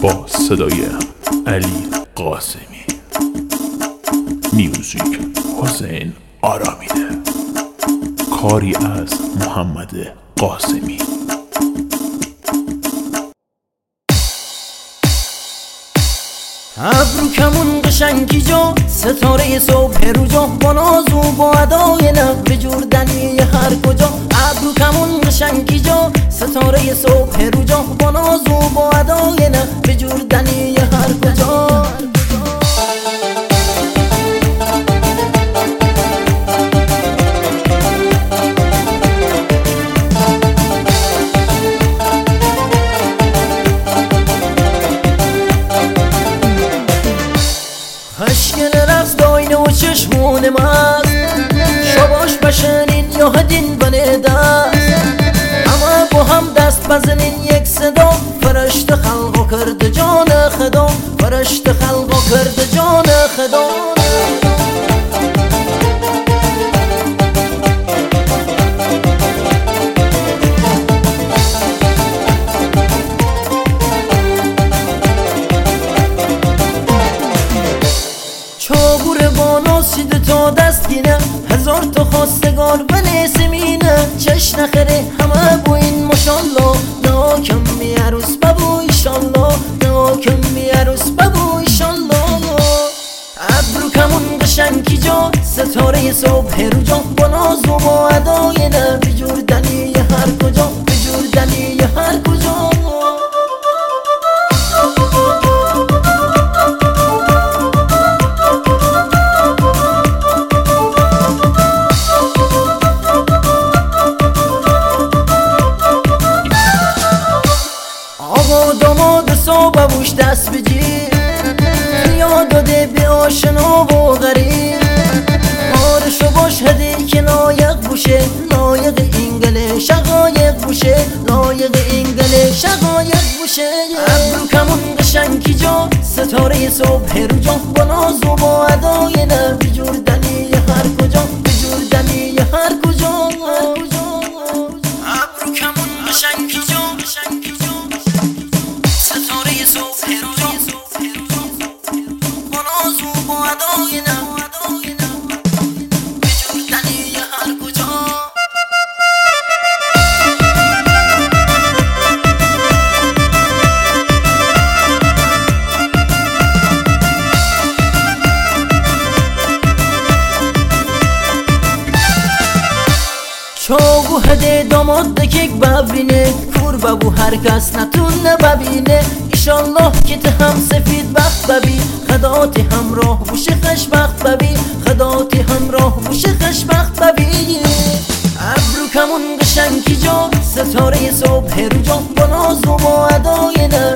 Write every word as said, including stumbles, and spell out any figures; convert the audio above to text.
با صدای علی قاسمی، میوزیک حسین آرامیده، کاری از محمد قاسمی. ابرو کمون قشنگی جا، ستاره صبح رو جا، با ناز و با ادای نغمه جردنی هر کجا. ابرو کمون قشنگی جا، ستاره صبح رو جا، با ناز و با ادای نغمه جردنی هر کجا. خشکن رقص داینه و چشمون مست، شباش بشنین یا هدین بنه دست، همه با هم دست بزنین یک صدا. فرشت خلقو کرد جان خدا، فرشت خلقو کرد جان خدا. چاگور بالا سید تا دست گینه، هزار تا خواستگار و نسمینه. چش نخره همه بو این ماشالله، ناکم می عروس ببو ایشالله، ناکم می عروس ببو ایشالله. ابرو کمون قشنگی جا، ستاره صبح رو جا، با ناز و با ادای نه، بجردنی هر کجا، بجردنی هر کجا. آقا داماد صبح بوش دست بجیر، یاد داده به آشنا و غریب. آرشو باش هده که لایق بوشه، لایق اینگله شقایق بوشه، لایق اینگله شقایق بوشه. ابرو کمون قشنگی جا، ستاره صبح رو جا، با ناز و با ادای نه، بجردنی هر کجا، بجردنی هر کجا. ابرو کمون قشنگی جا، قشنگی جا، ستاره صبح رو جا، با ناز و با ادای نه، بجردنی هر کجا. چاگو هده داماد دکک ببینه، کور ببو هر کس نتونه ببینه. ایشالله که ته هم سفید بخت ببی، خداتی همراه بوشه خشبخت ببی، خداتی همراه بوشه خشبخت ببی. ابرو کمون قشنگی جا، ستاره صبح رو جا، با ناز و با ادای نه،